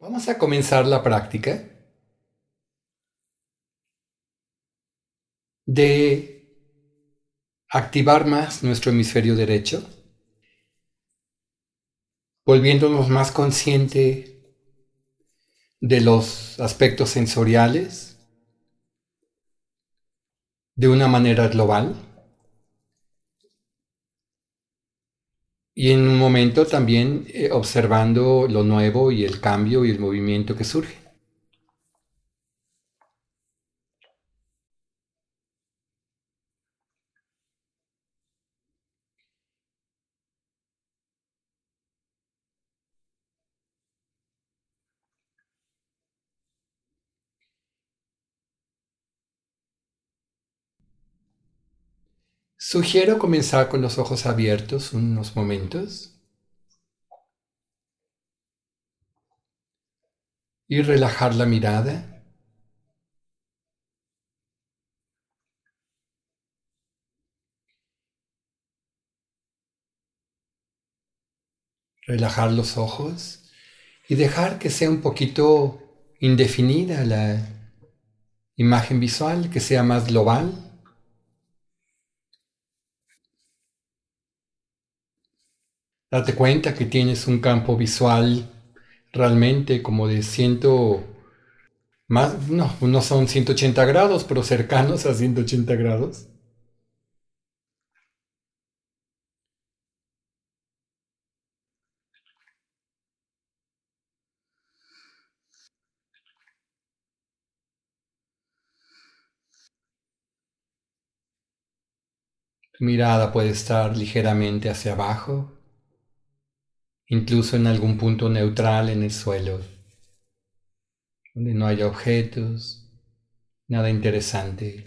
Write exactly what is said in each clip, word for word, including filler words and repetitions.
Vamos a comenzar la práctica de activar más nuestro hemisferio derecho, volviéndonos más consciente de los aspectos sensoriales de una manera global y en un momento también eh, observando lo nuevo y el cambio y el movimiento que surge. Sugiero comenzar con los ojos abiertos unos momentos y relajar la mirada. Relajar los ojos y dejar que sea un poquito indefinida la imagen visual, que sea más global. Date cuenta que tienes un campo visual realmente como de ciento, más, no, no son ciento ochenta grados, pero cercanos a ciento ochenta grados. Tu mirada puede estar ligeramente hacia abajo, incluso en algún punto neutral en el suelo, donde no haya objetos, nada interesante.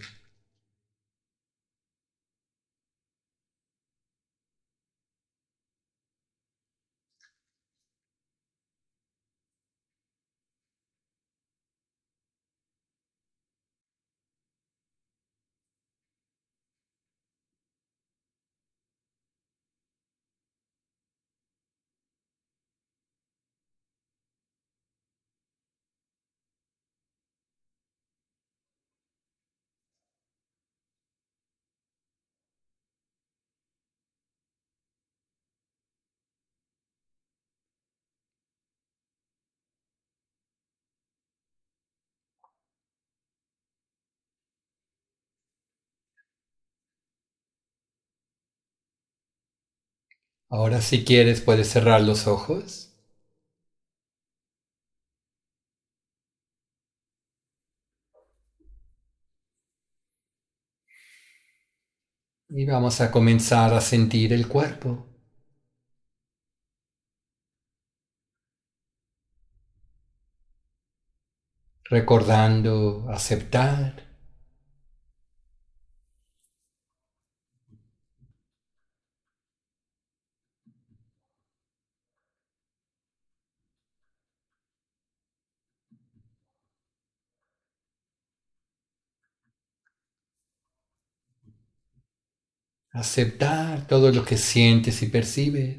Ahora si quieres puedes cerrar los ojos y vamos a comenzar a sentir el cuerpo, recordando aceptar, aceptar todo lo que sientes y percibes.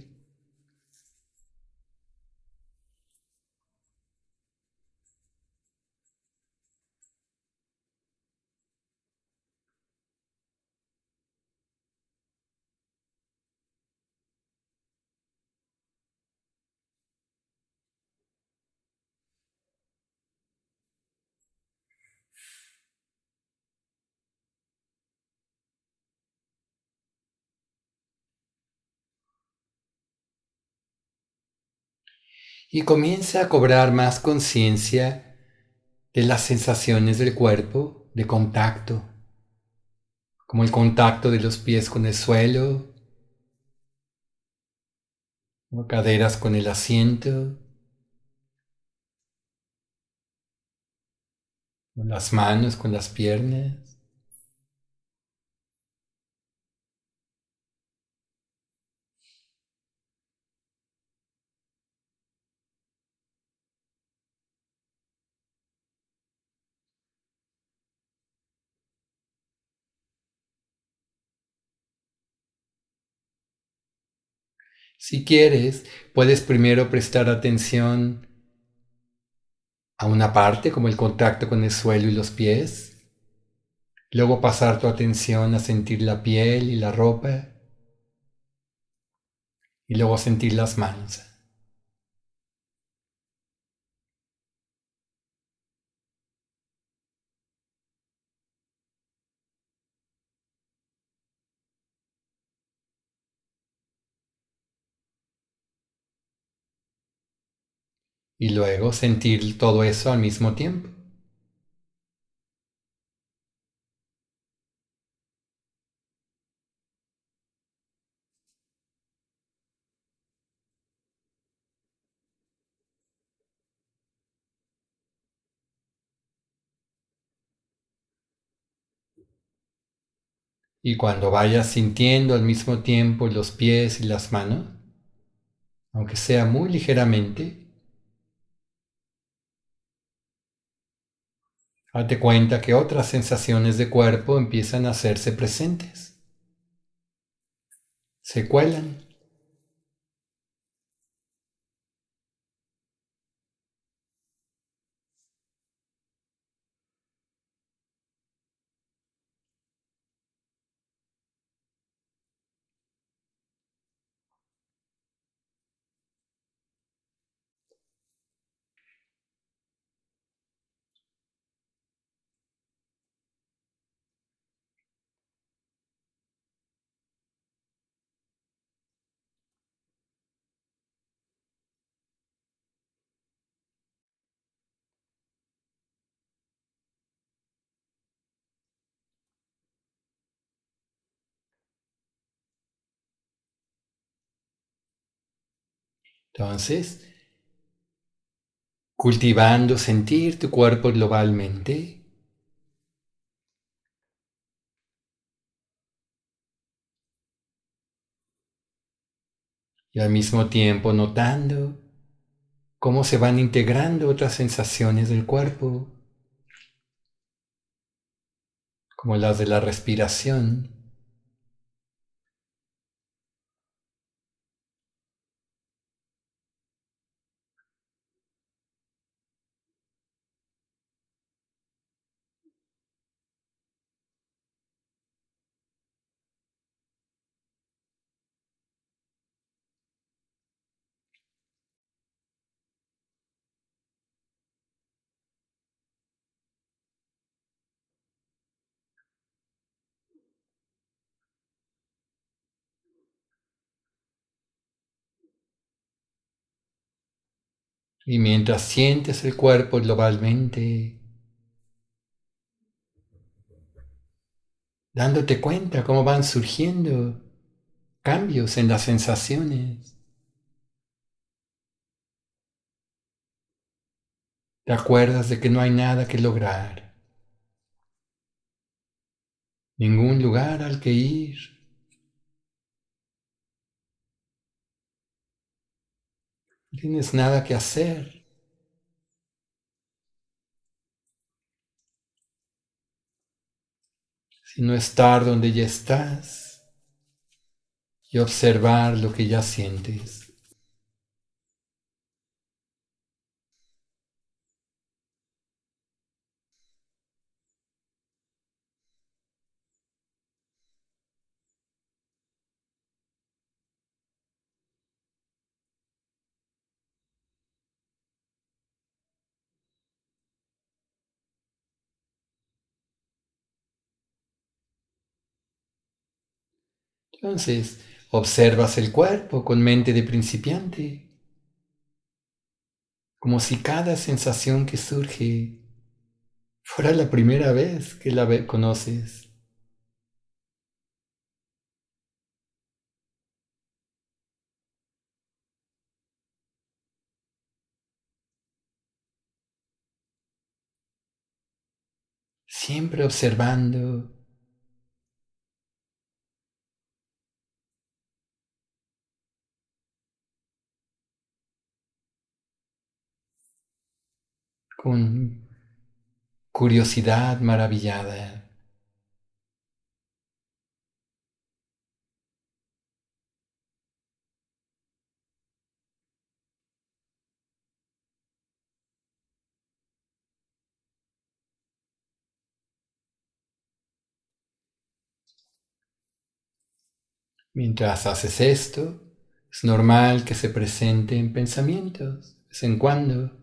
Y comienza a cobrar más conciencia de las sensaciones del cuerpo, de contacto, como el contacto de los pies con el suelo, o caderas con el asiento, o las manos con las piernas. Si quieres, puedes primero prestar atención a una parte como el contacto con el suelo y los pies, luego pasar tu atención a sentir la piel y la ropa y luego sentir las manos. Y luego sentir todo eso al mismo tiempo. Y cuando vayas sintiendo al mismo tiempo los pies y las manos, aunque sea muy ligeramente, date cuenta que otras sensaciones de cuerpo empiezan a hacerse presentes, se cuelan. Entonces, cultivando sentir tu cuerpo globalmente, y al mismo tiempo notando cómo se van integrando otras sensaciones del cuerpo, como las de la respiración, y mientras sientes el cuerpo globalmente, dándote cuenta cómo van surgiendo cambios en las sensaciones, te acuerdas de que no hay nada que lograr, ningún lugar al que ir, no tienes nada que hacer, sino estar donde ya estás y observar lo que ya sientes. Entonces, observas el cuerpo con mente de principiante, como si cada sensación que surge fuera la primera vez que la ve- conoces. Siempre observando, con curiosidad maravillada. Mientras haces esto, es normal que se presenten pensamientos de vez en cuando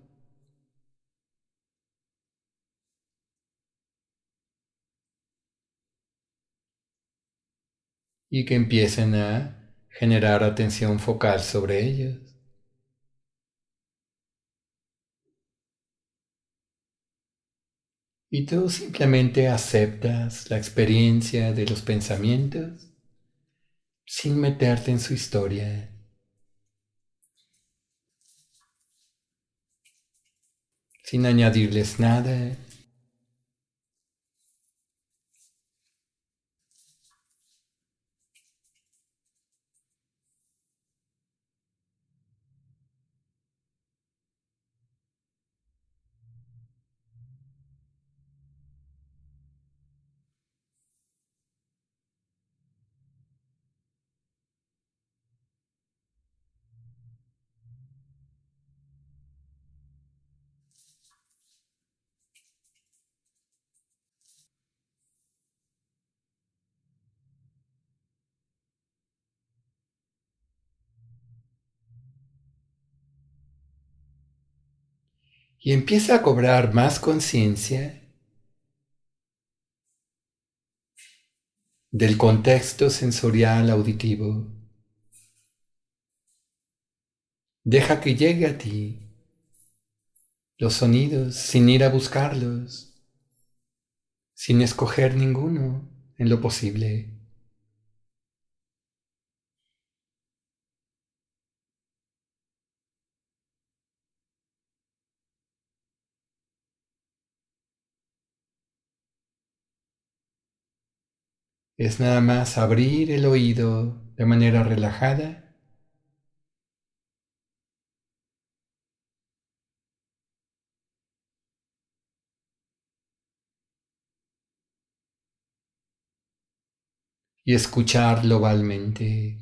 y que empiecen a generar atención focal sobre ellos. Y tú simplemente aceptas la experiencia de los pensamientos sin meterte en su historia, sin añadirles nada. Y empieza a cobrar más conciencia del contexto sensorial auditivo. Deja que llegue a ti los sonidos sin ir a buscarlos, sin escoger ninguno en lo posible. Es nada más abrir el oído de manera relajada y escuchar globalmente.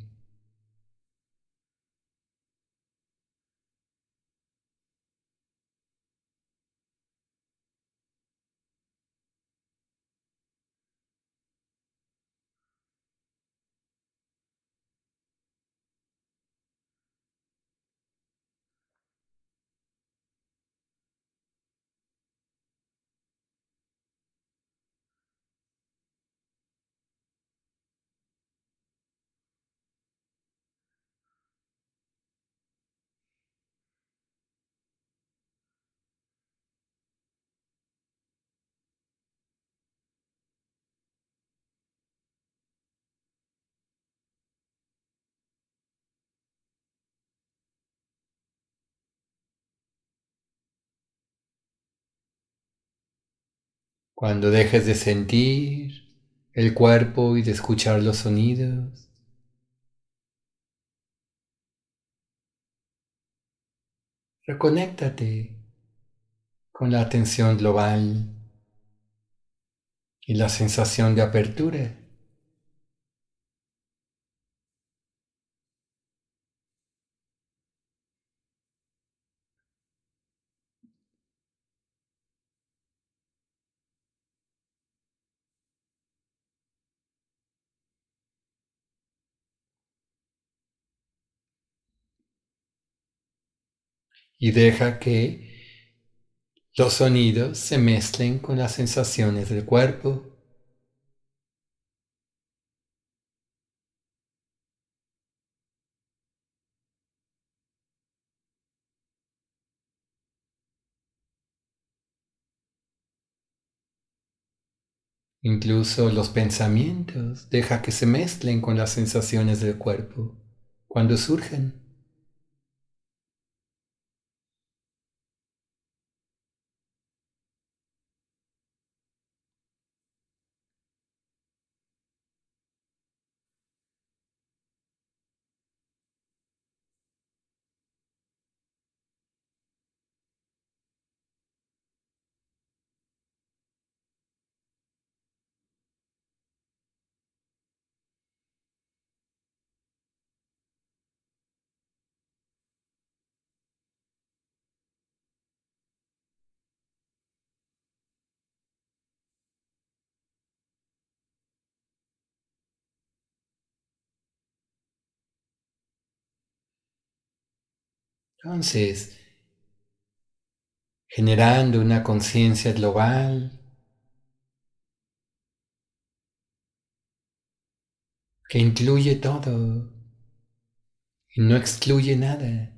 Cuando dejes de sentir el cuerpo y de escuchar los sonidos, reconéctate con la atención global y la sensación de apertura. Y deja que los sonidos se mezclen con las sensaciones del cuerpo. Incluso los pensamientos, deja que se mezclen con las sensaciones del cuerpo cuando surgen. Entonces, generando una conciencia global que incluye todo y no excluye nada.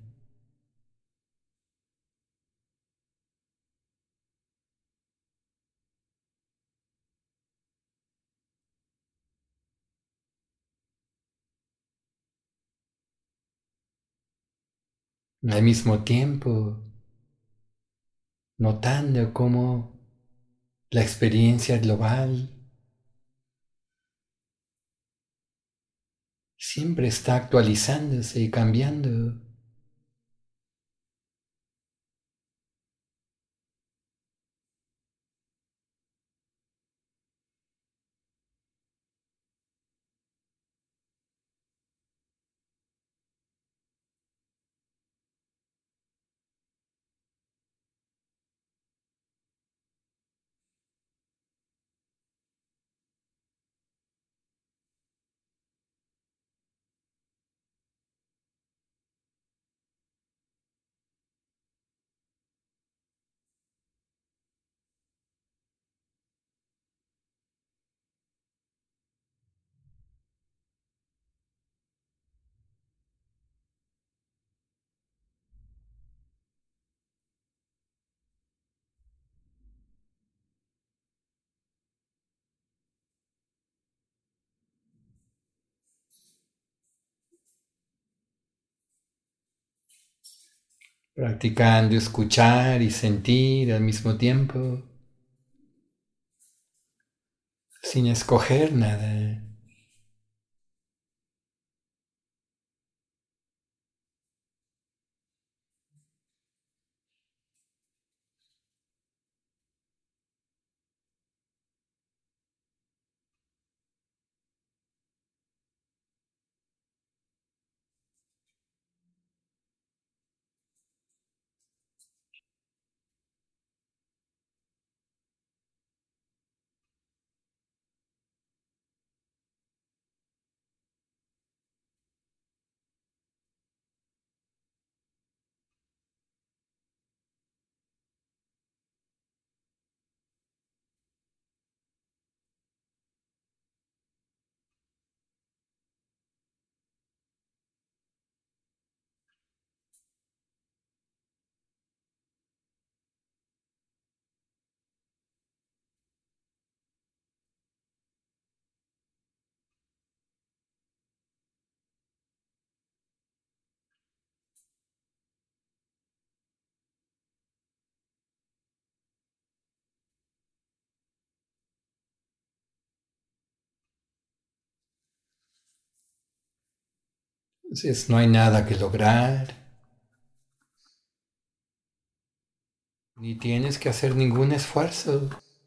Al mismo tiempo, notando cómo la experiencia global siempre está actualizándose y cambiando. Practicando escuchar y sentir al mismo tiempo, sin escoger nada. Entonces no hay nada que lograr, ni tienes que hacer ningún esfuerzo.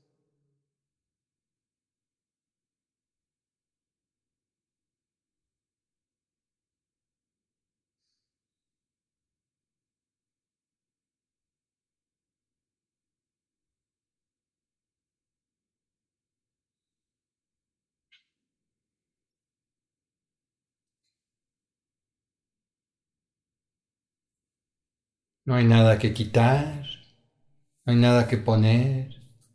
No hay nada que quitar, no hay nada que poner.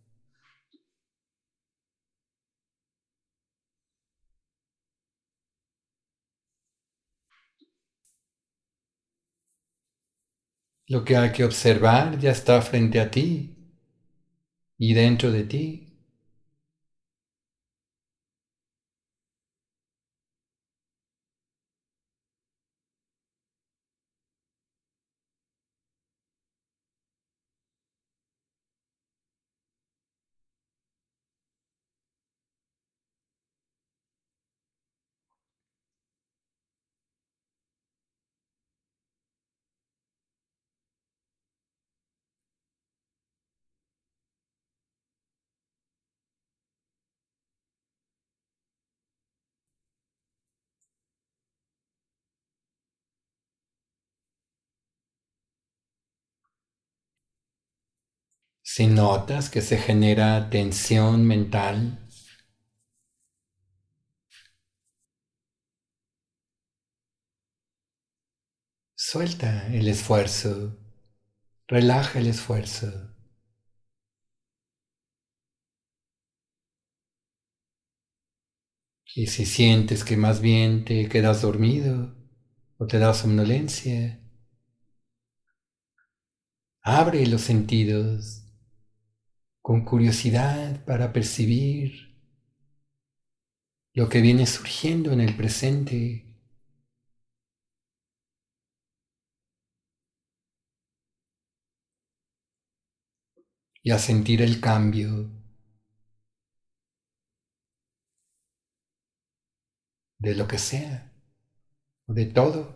Lo que hay que observar ya está frente a ti y dentro de ti. Si notas que se genera tensión mental, Suelta el esfuerzo, relaja el esfuerzo. Y si sientes que más bien te quedas dormido o te da somnolencia, abre los sentidos con curiosidad para percibir lo que viene surgiendo en el presente y a sentir el cambio de lo que sea o de todo.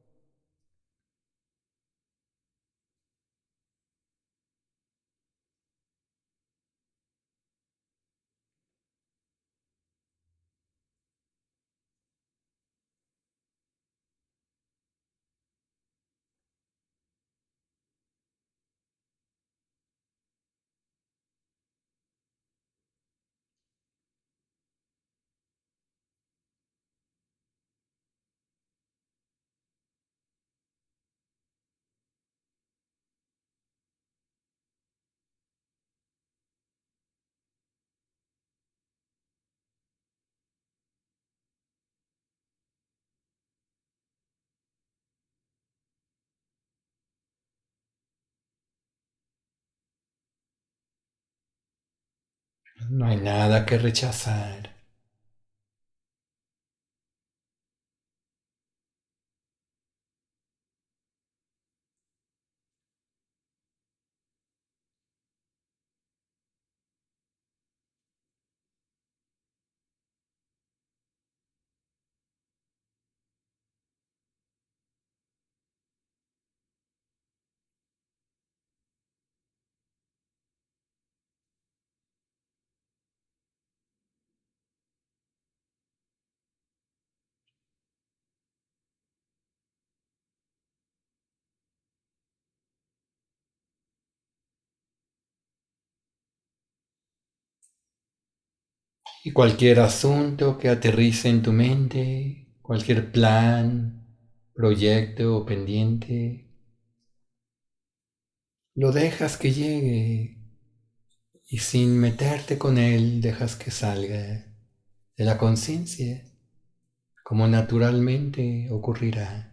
No hay nada que rechazar. Y cualquier asunto que aterrice en tu mente, cualquier plan, proyecto o pendiente, lo dejas que llegue y sin meterte con él dejas que salga de la conciencia, como naturalmente ocurrirá.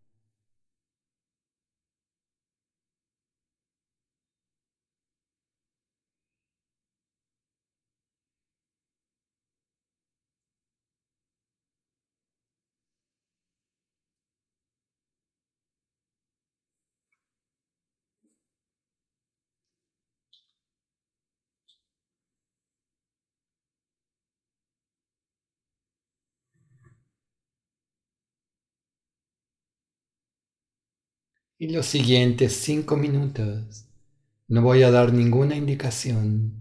Y los siguientes cinco minutos no voy a dar ninguna indicación.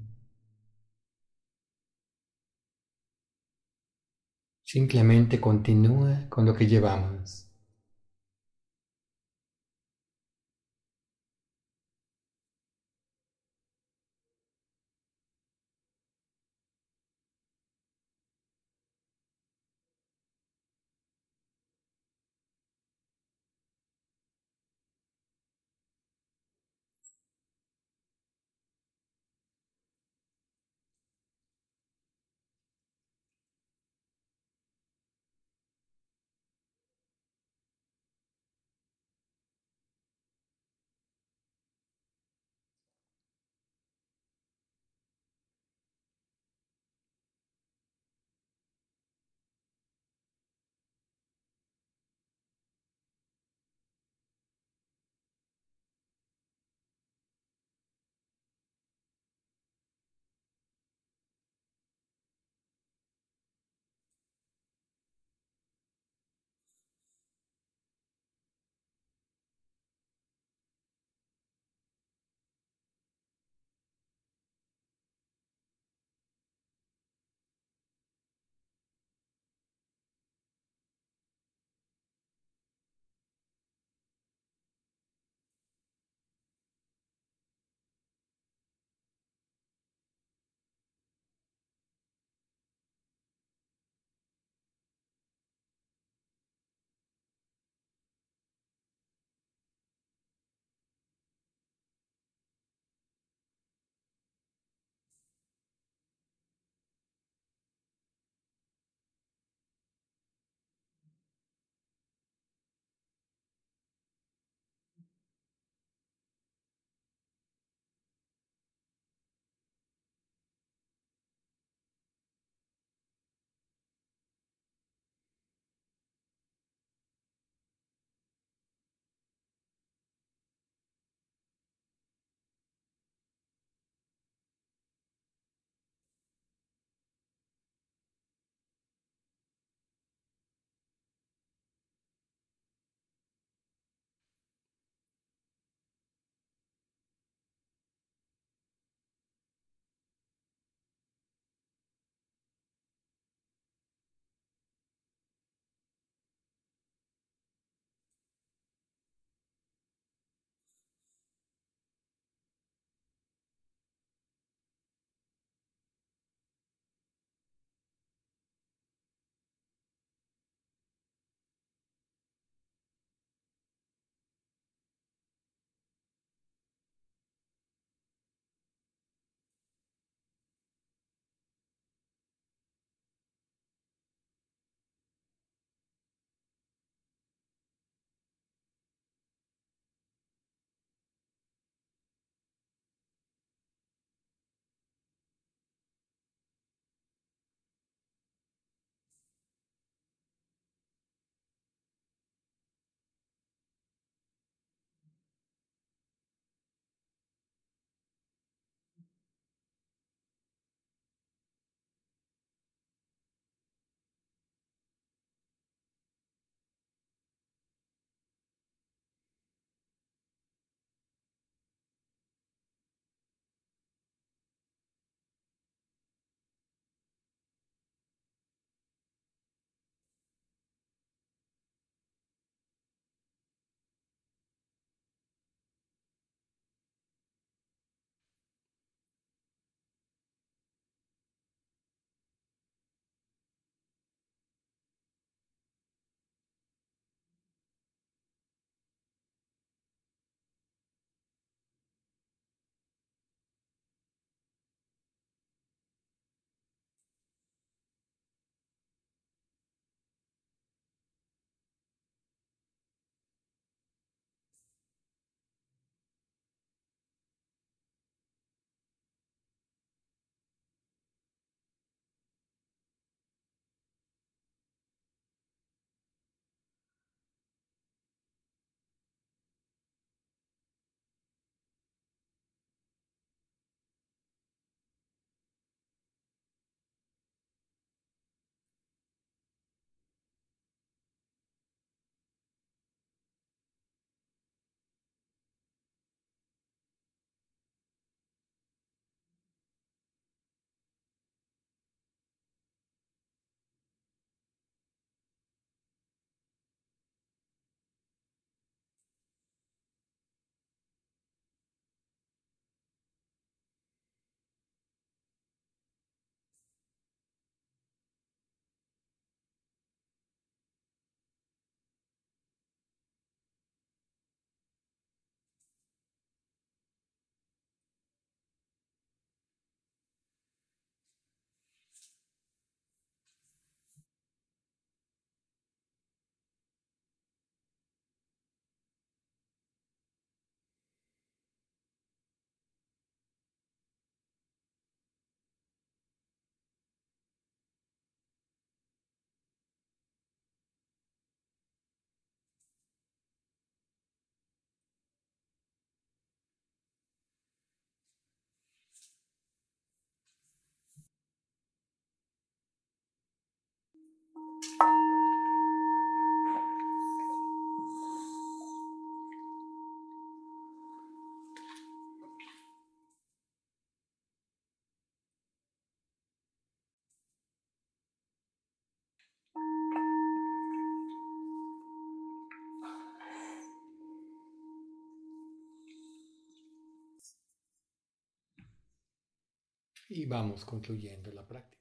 Simplemente continúa con lo que llevamos. Y vamos concluyendo la práctica.